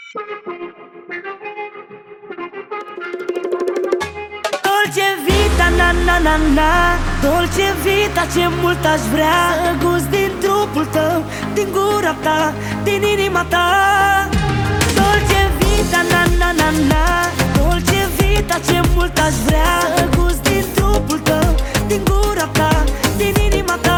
Dolce vita, na na na na, dolce vita, ce mult aș vrea să gust din trupul tău, din gura ta, din inima ta. Dolce vita, na na na na, dolce vita, ce mult aș vrea să gust din trupul tău, din gura ta, din inima ta.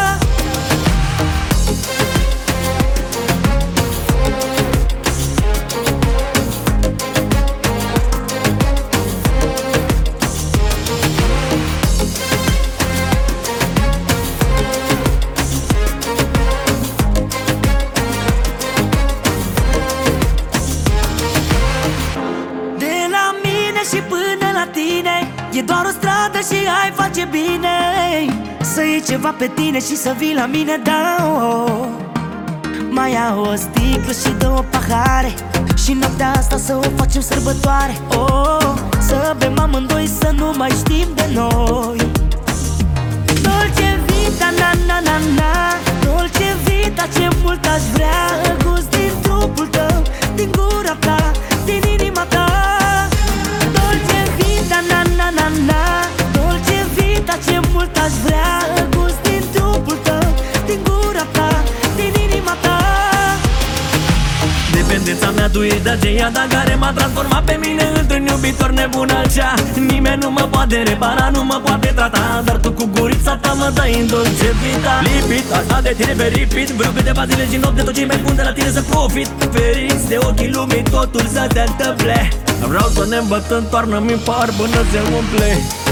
Și până la tine e doar o stradă și ai face bine să iei ceva pe tine și să vii la mine, da, oh. Mai ia o sticlă și două pahare și noaptea asta să o facem sărbătoare, oh. Să bem amândoi, să nu mai știm de noi. Dolce vita, na na na na, dolce vita, ce mult aș vrea gust din trupul tău, din gura ta, din inima ta. Dolce vita, na na na na, dolce vita, ce mult aș vrea gust din trupul tău, din gura ta, din inima ta. Dependența mea tu ești de aceea, dar care m-a transformat pe mine într-un iubitor nebun altcea. Nimeni nu mă poate repara, nu mă poate trata, dar tu cu gurița ta mă dai în dolce vita. Lipit, asta de tine pe repeat, vreau câteva zile și nopte, tot ce mai bun de la tine să profit. Feriți de ochii lumii, totul să se întâmple. Vreau să ne îmbătăm, toarnă-mi în par până se umple.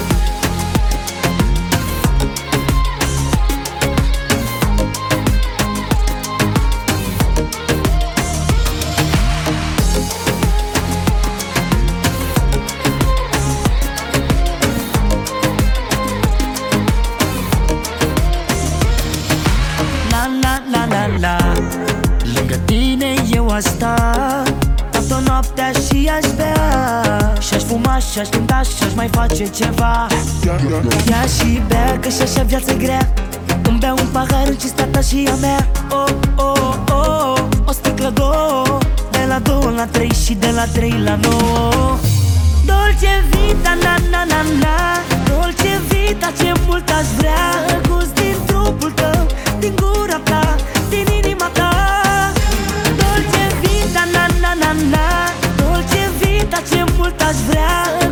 Lângă tine eu aș sta toată noaptea și aș bea, și-aș fuma, și-aș cânta, și-aș mai face ceva. Ia și bea, că și-așa viață grea. Îmi beau un pahar în cinstea ta și a mea. Oh, oh, oh, o sticlă, două, de la 2 la 3 și de la 3 la 9. Dolce vita, na na na na, dolce vita, ce mult aș vrea gust din trupul tău, din gura ta, din inima ta. Dolce vita, na na na na, dolce vita, ce mult aș vrea